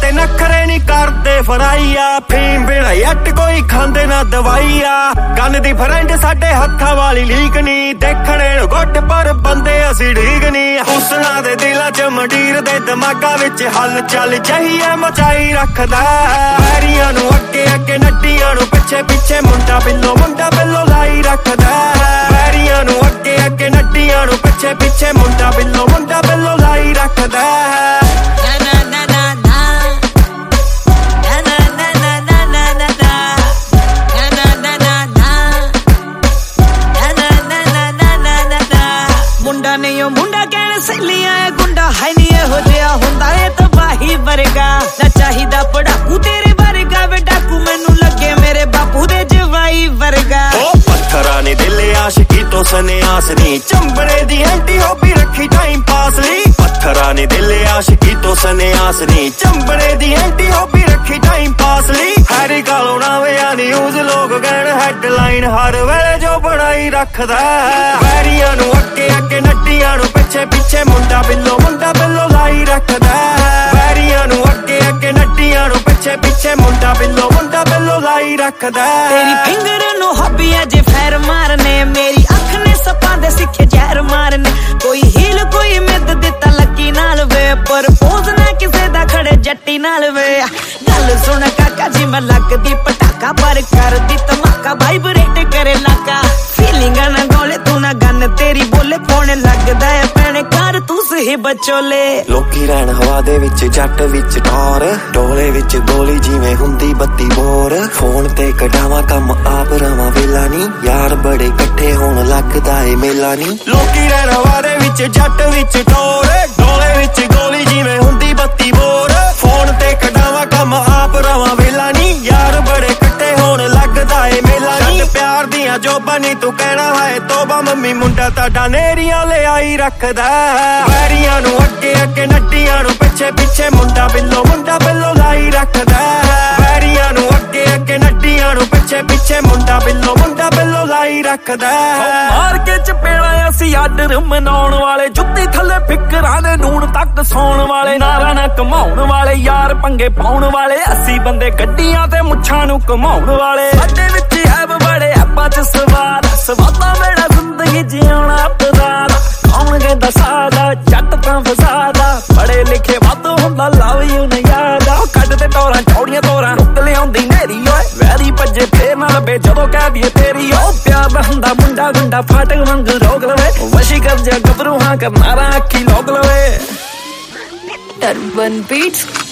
ਸਾਡੇ ਨਖਰੇ ਨਹੀਂ ਕਰਦੇ ਫਰਾਈ ਆ ਫੀਮ ਬਿਨਾ ਯੱਟ ਕੋਈ ਖਾਂਦੇ ਨਾ ਦਵਾਈ ਆ ਕੰਨ ਦੀ ਫਰੈਂਡ ਸਾਡੇ ਹੱਥਾਂ ਵਾਲੀ ਲੀਕ ਨਹੀਂ ਦੇਖਣੇ ਨੂੰ ਗੁੱਟ ਪਰ ਬੰਦੇ ਅਸੀਂ ਢੀਕ ਨਹੀਂ ਹੁਸਨਾ ਦੇ ਦਿਲਾਂ ਚ ਮੰਡੀਰ ਦੇ ਦਿਮਾਗਾਂ ਵਿੱਚ ਹੱਲ ਚੱਲ ਚਾਹੀਏ ਮਚਾਈ ਰੱਖਦਾ ਵੈਰੀਆਂ ਨੂੰ ਅੱਗੇ ਅੱਗੇ ਨੱਡੀਆਂ ਨੂੰ ਪਿੱਛੇ ਪਿੱਛੇ ਮੁੰਡਾ ਬਿੱਲੋ ਲਾਈ ਰੱਖਦਾ ਵੈਰੀਆਂ ਨੂੰ ਅੱਗੇ ਅੱਗੇ ਨੱਡੀਆਂ ਨੂੰ ਪਿੱਛੇ ਪਿੱਛੇ ਮੁੰਡਾ ਬਿੱਲੋ ਲਾਈ ਰੱਖਦਾ ਮੁੰਡਾ ਨਹੀਂ ਉਹ ਮੁੰਡਾ ਕਹਿਣ ਸਹੇਲੀਆਂ ਗੁੰਡਾ ਹੈ ਨੀ ਇਹੋ ਜਿਹਾ ਹੁੰਦਾ ਏ ਤਬਾਹੀ ਵਰਗਾ ਨਾ ਚਾਹੀਦਾ ਪੜਾਕੂ ਤੇਰੇ ਵਰਗਾ ਵੇ ਡਾਕੂ ਮੈਨੂੰ ਲੱਗੇ ਮੇਰੇ ਬਾਪੂ ਦੇ ਜਵਾਈ ਵਰਗਾ ਉਹ ਪੱਥਰਾਂ ਨੇ ਦਿਲ ਆਸ਼ਕੀ ਤੋਂ ਸਨਿਆਸ ਨੀ ਚੰਬੜੇ ਦੀ ਐਂਟੀ ਹੌਬੀ ਰੱਖੀ ਟਾਈਮ ਪਾਸ ਲਈ ਪੱਥਰਾਂ ਨੇ ਦਿਲ ਆਸ਼ਕੀ ਤੋਂ ਸਨਿਆਸ ਨੀ ਚੰਬੜੇ ਦੀ ਐਂਟੀ ਹੌਬੀ ਰੱਖੀ ਟਾਈਮ ਪਾਸ ਲਈ ਹੈਰੀ ਕਾਲੋਂ ਨਾ ਵਿਆ ਨਿਊਜ਼ ਲੋਕ ਕਹਿਣ ਹੈਡਲਾਈਨ ਹਰ ਵੇਲੇ ਜੋ ਬਣਾਈ ਰੱਖਦਾ ਵੈਰੀਆਂ ਨੂੰ ਅੱਗੇ ਅੱਗੇ ਨੱਡੀਆਂ ਨੂੰ ਪਿੱਛੇ ਪਿੱਛੇ ਮੁੰਡਾ ਬਿੱਲੋ ਲਾਈ ਰੱਖਦਾ ਵੈਰੀਆਂ ਨੂੰ ਅੱਗੇ ਅੱਗੇ ਨੱਡੀਆਂ ਨੂੰ ਪਿੱਛੇ ਪਿੱਛੇ ਮੁੰਡਾ ਬਿੱਲੋ ਲਾਈ ਰੱਖਦਾ ਤੇਰੀ ਫਿੰਗਰ ਨੂੰ ਹੌਬੀ ਐ ਜੇ ਫੈਰ ਮਾਰਨੇ ਮੇਰੀ ਅੱਖ ਨੇ ਸੱਪਾਂ ਦੇ ਸਿੱਖੇ ਜ਼ਹਿਰ ਮਾਰਨੇ ਕੋਈ ਹੀਲ ਕੋਈ ਮਿੱਦ ਦਿੱਤਾ ਲੱਕੀ ਨਾਲ ਵੇ ਪਰਪੋਜ਼ ਨਾ ਕਿਸੇ ਦਾ ਖੜੇ ਜੱਟੀ ਨਾਲ ਵੇ ਗੱਲ ਸੁਣ ਕਾਕਾ ਜੀ ਮੈਂ ਲੱਗਦੀ ਪਟਾਕਾ ਪਰ ਕਰਦੀ ਧਮਾਕਾ ਵਾਈਬ੍ਰੇਟ ਕਰੇ ਲਾਕਾ ਫੀਲਿੰਗਾਂ ਨਾ ਗੋਲੇ ਤੂੰ ਨਾ ਗੰਨ ਤੇਰੀ ਬੋਲੇ ਪੌਣੇ ਲੱਗਦਾ ਐ ਭੈਣੇ ਕਰ ਤੂੰ ਸਹੀ ਬਚੋਲੇ ਲੋਕੀ ਰਹਿਣ ਹਵਾ ਦੇ ਵਿੱਚ ਜੱਟ ਵਿੱਚ ਟੌਰ ਡੋਲੇ ਵਿੱਚ ਗੋਲੀ ਜਿਵੇਂ ਹੁੰਦੀ ਬੱਤੀ ਬੋਰ ਫੋਨ ਤੇ ਕਢਾਵਾਂ ਕੰਮ ਆਪ ਰਵਾਂ ਵੇਲਾ ਨੀ ਯਾਰ ਬੜੇ ਇਕੱਠੇ ਹੋਣ ਲੱਗਦਾ ਏ ਮੇਲਾ ਨੀ ਲੋਕੀ ਰਹਿਣ ਹਵਾ ਦੇ ਵਿੱਚ ਜੱਟ ਵਿੱਚ ਟੌਰ ਡੋਲੇ ਵਿੱਚ ਗੋਲੀ ਜਿਵੇਂ ਹੁੰਦੀ ਬੱਤੀ ਬੋਰ ਫੋਨ ਤੇ ਕਢਾਵਾਂ ਕੰਮ ਆਪ ਰਵਾਂ ਵੇਲਾ ਨੀ ਯਾਰ ਬੜੇ ਇਕੱਠੇ ਹੋਣ ਲੱਗਦਾ ਏ ਮੇਲਾ ਨੀ ਪਿਆਰ ਦੀਆਂ ਜੋਬਾਂ ਨੀ ਤੂੰ ਕਹਿਣਾ ਹੈ ਤੋਬਾ ਮੰਮੀ ਮੁੰਡਾ ਤੁਹਾਡਾ ਨੇਰੀਆਂ ਲਿਆਈ ਰੱਖਦਾ ਵੈਰੀਆਂ ਨੂੰ ਅੱਗੇ ਅੱਗੇ ਨੱਡੀਆਂ ਨੂੰ ਪਿੱਛੇ ਪਿੱਛੇ ਮੁੰਡਾ ਬਿੱਲੋ ਲਾਈ ਰੱਖਦਾ ਵੈਰੀਆਂ ਨੂੰ ਅੱਗੇ ਅੱਗੇ ਨੱਡੀਆਂ ਨੂੰ ਪਿੱਛੇ ਪਿੱਛੇ ਮੁੰਡਾ ਬਿੱਲੋ ਲਾਈ ਰੱਖਦਾ ਮਾਰ ਕੇ ਚਪੇੜਾ ਅਸੀਂ ਆਰਡਰ ਮਨਾਉਣ ਵਾਲੇ ਜੁੱਤੀ ਥੱਲੇ ਫਿਕਰਾਂ ਦੇ ਨੂਣ ਤੱਕ ਸੌਣ ਵਾਲੇ ਨਾਰਾ ਨਾ ਕਮਾਉਣ ਵਾਲੇ ਯਾਰ ਪੰਗੇ ਪਾਉਣ ਵਾਲੇ ਅਸੀਂ ਬੰਦੇ ਗੱਡੀਆਂ ਤੇ ਮੁੱਛਾਂ ਨੂੰ ਘਮਾਉਣ ਵਾਲੇ ਸਾਡੇ ਵਿੱਚ ਹੈ ਬੜੇ ਆਪਾਂ ਚ ਸਵਾਦਾ ਮੇਰਾ ਜ਼ਿੰਦਗੀ ਜਿਉਣਾ ਪਦਾਰ ਕੌਣ ਕਹਿੰਦਾ ਸਾਦਾ ਜੱਟ ਤਾਂ ਫਸਾਦਾ ਪੜੇ ਲਿਖੇ ਵੱਧ ਹੁੰਦਾ ਲਵ ਯੂ ਨ ਯਾਦਾ ਕੱਢ ਤੇ ਟੋਰਾਂ ਚੌੜੀਆਂ ਤੋਰਾਂ ਰੁੱਕ ਲਿਆਉਂਦੀ ਨੇਰੀ ਓਏ ਵੈਰੀ ਭੱਜੇ ਫੇਰ ਨਾ ਲੱਭੇ ਜਦੋਂ ਕਹਿ ਦੀਏ ਤੇਰੀ ਓ ਪਿਆਰ ਦਾ ਹੁੰਦਾ ਮੁੰਡਾ ਗੁੰਡਾ ਫਾਟਕ ਵਾਂਗ ਰੋਕ ਲਵੇ ਵਸ਼ੀ ਕਰ ਜਾ ਗੱਭਰੂ ਹਾਂ ਕਰਨਾਰਾ ਅੱਖੀ ਲੋਕ ਲਵੇ ਟਰਬਨ ਬੀਟਸ